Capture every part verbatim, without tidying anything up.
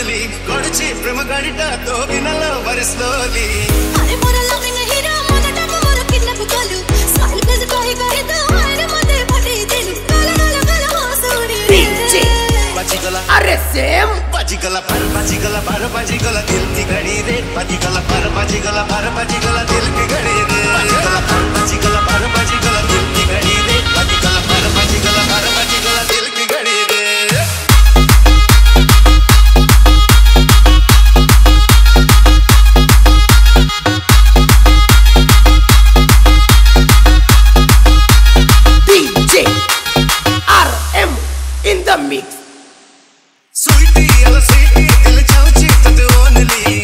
only Godichi prema gadita to binalo very slowly Are mora loving hero modata mora kidnap kalu smile face kai kai to are mate phati delu gala gala gala hosuri DJ baji gala are same baji gala par baji gala par baji gala dil ki gadi re baji gala par baji gala par baji gala dil ki gadi re baji gala par baji gala par baji gala dil ki gadi re baji gala par baji gala par baji gala dil ki gadi re in the mix. Sweetie, yalla sweetie, dil chauchi tat only.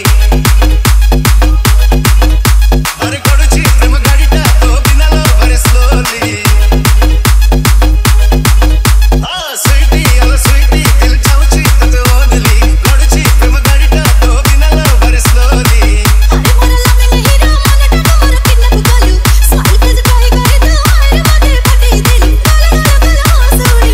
Are goduchi prema gadita to binalo very slowly. Ah, sweetie, yalla sweetie, dil chauchi tat only. Goduchi prema gadita to binalo very slowly. Are mora loving hero modata mora kidnap kalu smile face kai kai to are mate phati delu gala gala gala hosuri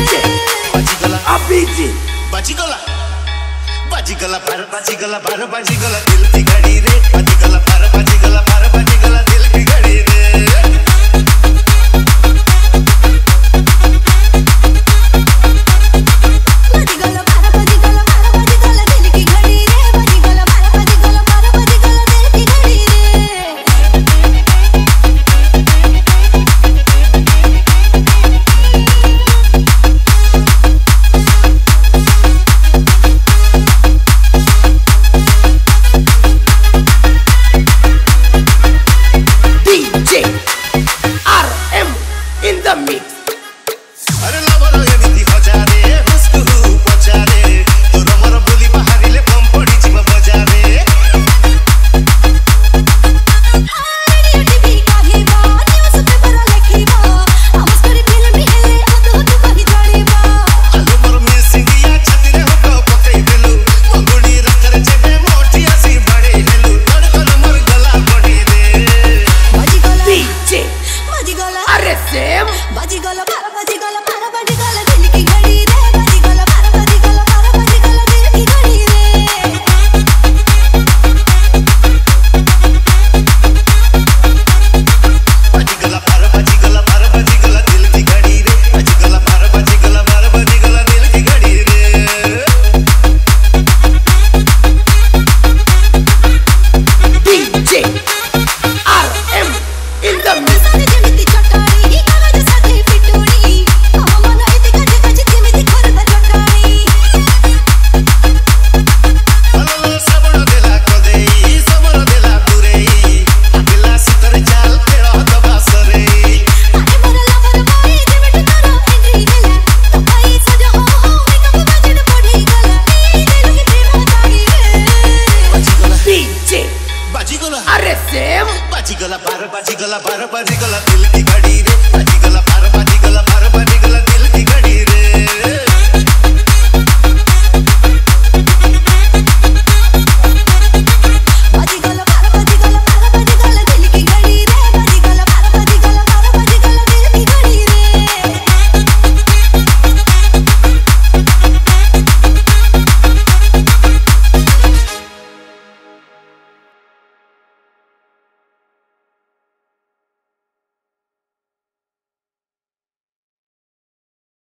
Abiji baji gala baji gala par baji gala par baji gala dil ki gadi re baji gala par baji gala par baji gala dil ki gadi re baji gala par baji gala par baji gala dil ki gadi re baji gala par baji gala par baji gala dil ki gadi re in the mix. अरे लवर एमिति हजारे हुस्कु पचारे तोर मोर बोली बाहरिले बम पड़ी जीव बजारे radio TV काहिबा न्यूज़ पेपर लेखिबा हमस्करी फिल्म हेले अदो तू कहि जानिबा आलो मोर मिसिंग या छतिरे होको पकई देलु मंगुडी रखर जेबे मोठी आसी बड़े हेलु तड़कर मोर गला बड़ी रे बाजी गला DJ बाजी गला are same बाजी गला par बाजी गला par बाजी गला दिल की घड़ी रे बाजी गला par बाजी गला par बाजी गला दिल की घड़ी रे बाजी गला पर बाजी गला पर बाजी गला दिल की घड़ी रे बाजी गला पर बाजी गला पर बाजी गला दिल की घड़ी रे DJ R M in the mix. सारे जनिती चटाई कागज साथे पिटोड़ी मन इति कजे कजे जिमिति खरदा चटाई अल्लाह सबड़ देला कदेई समर देला पुरेई दिला सितर चाल तेरा दबासरे अरे मोरा लवर बॉय जेबट तोरो एंट्री देला तो भाई सजा हो हो मेकअप बजट बढ़ी गला ई दिल की प्रेम जागी रे बाजी गला DJ बाजी गला are same बाजी गला पर बाजी गला पर बाजी गला